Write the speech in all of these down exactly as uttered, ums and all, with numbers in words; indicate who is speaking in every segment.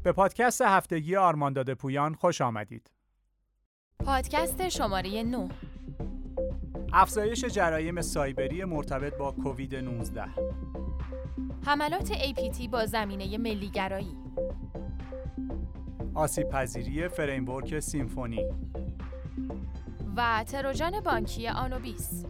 Speaker 1: به پادکست هفتگی آرمانداد پویان خوش آمدید.
Speaker 2: پادکست شماره نه.
Speaker 1: افزایش جرایم سایبری مرتبط با کووید نوزده.
Speaker 2: حملات ای پی تی با زمینه ملی‌گرایی.
Speaker 1: آسیب پذیری فریمورک سیمفونی
Speaker 2: و تروجان بانکی آنوبیس.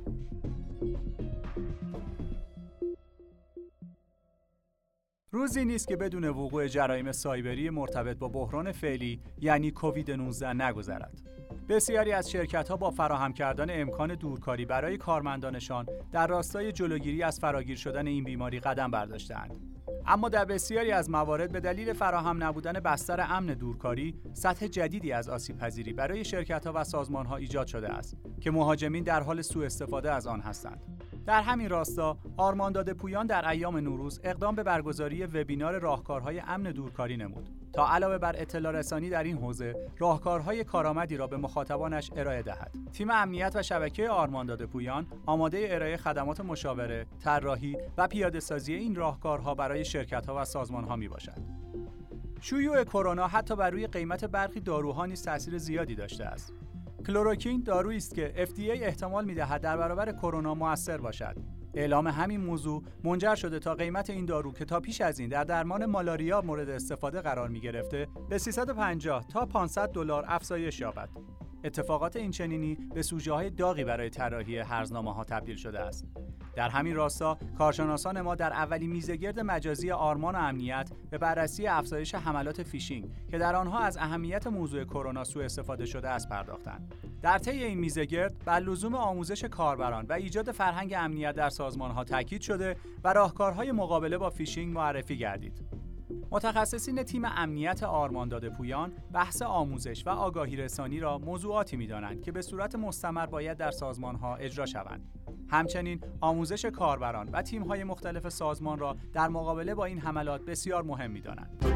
Speaker 1: روزی نیست که بدون وقوع جرایم سایبری مرتبط با بحران فعلی یعنی کووید نوزده نگذرد. بسیاری از شرکت‌ها با فراهم کردن امکان دورکاری برای کارمندانشان در راستای جلوگیری از فراگیر شدن این بیماری قدم برداشته‌اند. اما در بسیاری از موارد به دلیل فراهم نبودن بستر امن دورکاری، سطح جدیدی از آسیب‌پذیری برای شرکت‌ها و سازمان‌ها ایجاد شده است که مهاجمین در حال سوء استفاده از آن هستند. در همین راستا، آرمانداد پویان در ایام نوروز اقدام به برگزاری وبینار راهکارهای امن دورکاری نمود تا علاوه بر اطلاع رسانی در این حوزه، راهکارهای کارآمدی را به مخاطبانش ارائه دهد. تیم امنیت و شبکه آرمانداد پویان آماده ارائه خدمات مشاوره، طراحی و پیاده‌سازی این راهکارها برای شرکت‌ها و سازمان‌ها میباشد. شیوع کرونا حتی بر روی قیمت برخی داروها نیز تأثیر زیادی داشته است. کلروکین دارویی است که اف دی ای احتمال می‌دهد در برابر کرونا مؤثر باشد. اعلام همین موضوع منجر شده تا قیمت این دارو که تا پیش از این در درمان مالاریا مورد استفاده قرار می‌گرفته، به سیصد و پنجاه تا پانصد دلار افزایش یابد. اتفاقات این چنینی به سوژه‌های داغی برای طراحی هرزنامه‌ها تبدیل شده است. در همین راستا، کارشناسان ما در اولین میزگرد مجازی آرمان و امنیت به بررسی افزایش حملات فیشینگ که در آنها از اهمیت موضوع کرونا سوء استفاده شده است پرداختند. در طی این میزگرد بر لزوم آموزش کاربران و ایجاد فرهنگ امنیت در سازمان‌ها تاکید شده و راهکارهای مقابله با فیشینگ معرفی گردید. متخصصین تیم امنیت آرمانداد پویان بحث آموزش و آگاهی رسانی را موضوعاتی می‌دانند که به صورت مستمر باید در سازمان‌ها اجرا شوند. همچنین آموزش کاربران و تیم‌های مختلف سازمان را در مقابله با این حملات بسیار مهم می‌دانند.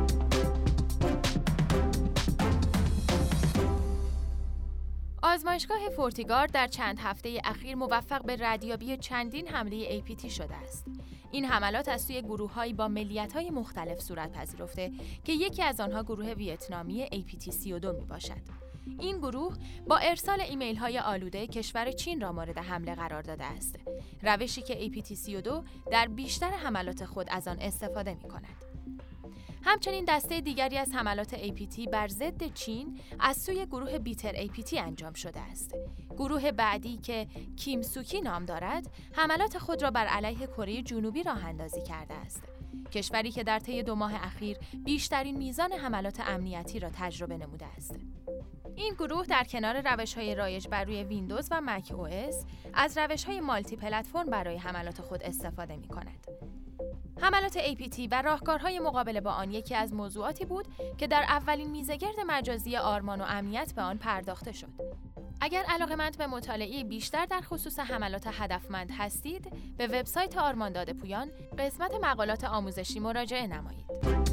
Speaker 2: آزمایشگاه فورتیگارد در چند هفته اخیر موفق به ردیابی چندین حمله ای پی تی شده است. این حملات از سوی گروه‌هایی با ملیت‌های مختلف صورت پذیرفته که یکی از آنها گروه ویتنامی ای پی تی سی و دو میباشد. این گروه با ارسال ایمیل‌های آلوده کشور چین را مورد حمله قرار داده است. روشی که ای پی تی سی و دو در بیشتر حملات خود از آن استفاده می‌کند. همچنین دسته دیگری از حملات ای پی تی بر ضد چین از سوی گروه بیتر ای پی تی انجام شده است. گروه بعدی که کیم سوکی نام دارد، حملات خود را بر علیه کره جنوبی راه اندازی کرده است. کشوری که در طی دو ماه اخیر بیشترین میزان حملات امنیتی را تجربه نموده است. این گروه در کنار روش‌های رایج بر روی ویندوز و مک او اس از روش‌های مالتی پلتفرم برای حملات خود استفاده می‌کند. حملات ای پی تی و راهکارهای مقابله با آن یکی از موضوعاتی بود که در اولین میزگرد مجازی آرمان و امنیت به آن پرداخته شد. اگر علاقه‌مند به مطالعه بیشتر در خصوص حملات هدفمند هستید، به وبسایت آرمانداد پویان قسمت مقالات آموزشی مراجعه نمایید.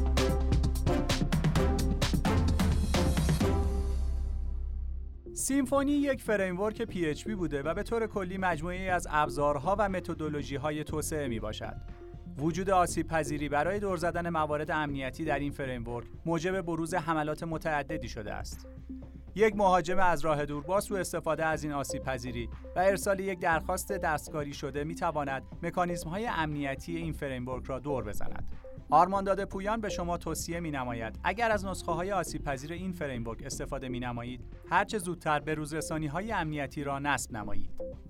Speaker 1: سیمفونی یک فریمورک پی اچ پی بوده و به طور کلی مجموعه‌ای از ابزارها و متدولوژی‌های توسعه می‌باشد. وجود آسیب پذیری برای دور زدن موارد امنیتی در این فریمورک موجب بروز حملات متعددی شده است. یک مهاجم از راه دور با سوء استفاده از این آسیب پذیری و ارسال یک درخواست دستکاری شده می‌تواند مکانیزم‌های امنیتی این فریمورک را دور بزند. آرمانداد پویان به شما توصیه می‌نماید اگر از نسخه‌های آسیب پذیر این فریمورک استفاده می‌نمایید، هر چه زودتر به روزرسانی‌های امنیتی را نصب نمایید.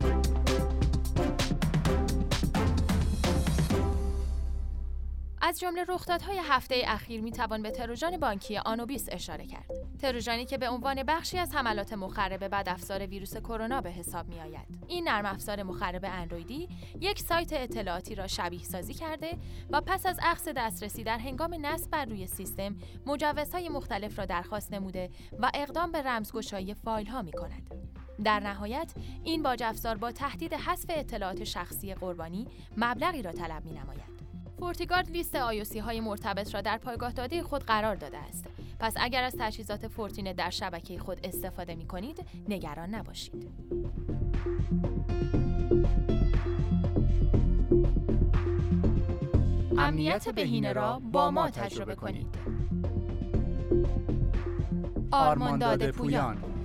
Speaker 2: از جمله رخدادهای هفته اخیر میتوان به تروجان بانکی آنوبیس اشاره کرد. تروجانی که به عنوان بخشی از حملات مخرب بدافزار ویروس کرونا به حساب میآید. این نرم افزار مخرب اندرویدی یک سایت اطلاعاتی را شبیه سازی کرده و پس از اخذ دسترسی در هنگام نصب بر روی سیستم مجوزهای مختلف را درخواست نموده و اقدام به رمزگشایی فایل‌ها می‌کند. در نهایت این باج افزار با تهدید حذف اطلاعات شخصی قربانی مبلغی را طلب می‌نماید. فورتیگارد لیست آی او سی های مرتبط را در پایگاه داده خود قرار داده است. پس اگر از تجهیزات فورتینت در شبکه خود استفاده می کنید، نگران نباشید. امنیت بهینه را با ما تجربه کنید. آرمانداد پویان.